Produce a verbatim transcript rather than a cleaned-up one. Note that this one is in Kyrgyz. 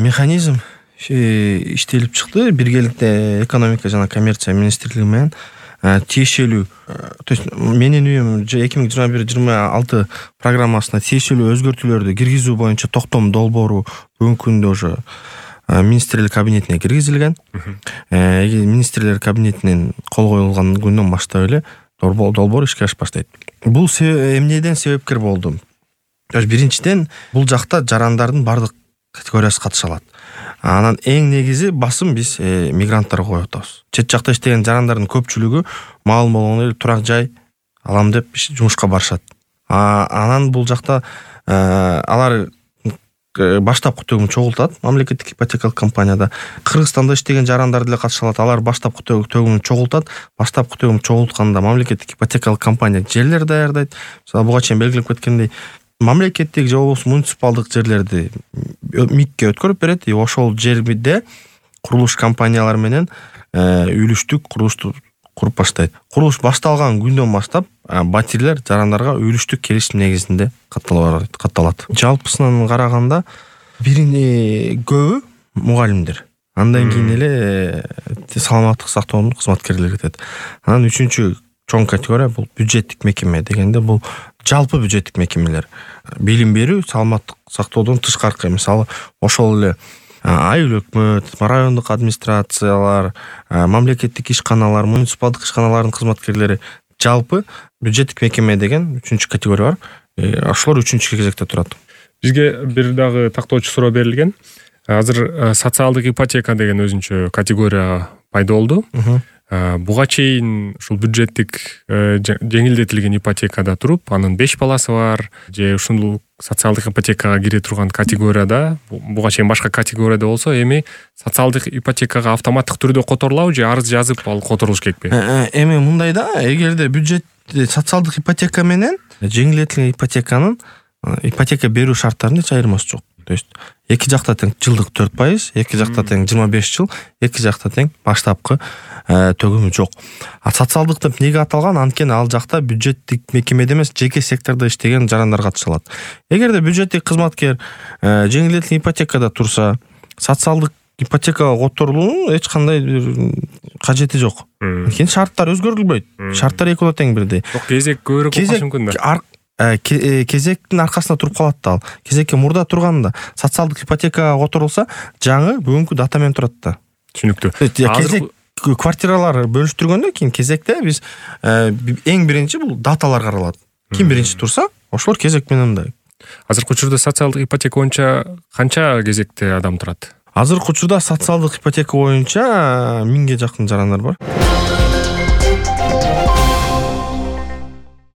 механизм иштелип чыкты. Биргеликте экономика жана коммерция министрлиги менен тиешелүү, то есть менин үйүм эки миң жыйырма бир жыйырма алты программасына тиешелүү өзгөртүүлөрдү киргизүү боюнча токтом долбоору бүгүнкү күндө уже министрлер кабинетине киргизилген. Министрлер кабинетинен кол коюлган күндөн баштап эле долбоор ишке ашып баштайт. Бул эмнеден себепкер болду? Биринчиден, бул жакта жарандардын бардык категориясы катыша алат. Анан эң негизи басым биз мигранттарга коюп атабыз. Чет жакта иштеген жарандардын көпчүлүгү маалым болгондой эле турак жай алам деп жумушка барышат. Анан бул жакта алар баштапкы төгүмүн чогултат мамлекеттик ипотекалык компанияда. Кыргызстанда иштеген жарандар деле катыша алат. Алар баштапкы төгүмүн чогултат. Баштапкы төгүм чогултканда мамлекеттик ипотекалык компания жерлер даярдайт. Мисалы буга чейин белгилеп кеткендей, мамлекеттик же болбосо муниципалдык жерлерди МИКке өткөрүп берет. Ошол жерде курулуш компаниялар менен үйлүштүк курулушту куруп баштайт. Курулуш башталган күндөн баштап батирлер жарандарга үйлүштүк келишим негизинде катталат. Жалпысынан караганда бирини көбү мугалимдер. Андан кийин эле саламаттык сактоонун кызматкерлери кетет. Анан үчүнчү чоң категория бул бюджеттик мекеме дегенде бул жалпы бюджеттик мекемелер. Билим берүү, саламаттык сактоодон тышкаркы, мисалы, ошол эле айыл өкмөт, райондук администрациялар, мамлекеттик ишканалар, муниципалдык ишканалардын кызматкерлери, жалпы бюджеттик мекеме деген үчүнчү категория бар. Ошолор үчүнчү кезекте турат. Бизге бир дагы тактоочу суроо берилген. Азыр социалдык ипотека деген өзүнчө категория пайда болду. Буга чейин ушул бюджеттик жеңилдетилген ипотекада туруп, анын беш баласы бар, же ушул социалдык ипотекага кире турган категорияда, буга чейин башка категорияда болсо, эми социалдык ипотекага автоматтык түрдө которулабы же арыз жазып ал которулуш керекпи? Эми мындай да, эгерде бюджет социалдык ипотека менен жеңилдетилген ипотеканын ипотека берүү шарттарында эч айырмасы жок. То есть эки жакта тең жылдык төрт пайыз, эки жакта тең жыйырма беш жыл, эки жакта тең баштапкы төгүмү жок. А социалдык деп неге аталган? Анткени ал жакта бюджеттик мекемеде эмес, жеке сектордо иштеген жарандар катыша алат. Эгерде бюджеттик кызматкер жеңилдетилген ипотекада турса, социалдык ипотекага которулуунун эч кандай кажети жок. Анткени шарттар өзгөрүлбөйт. Шарттар экөө тең бирдей. Кезек көбүрөөк болушу мүмкүн да. Кезектин аркасында туруп калат да ал. Кезекке мурда турганда социалдык ипотекага которулса, жаңы бүгүнкү датамен турат да. Түшүнүктүү. Кезек квартиралар бөлүштүргөндөн кийин кезекте биз эң биринчи бул даталар каралат. Ким биринчи турса, ошолор кезек менен да. Азыркы учурда социалдык ипотека боюнча канча кезекте адам турат? Азыркы учурда социалдык ипотека боюнча миңге жакын жарандар бар.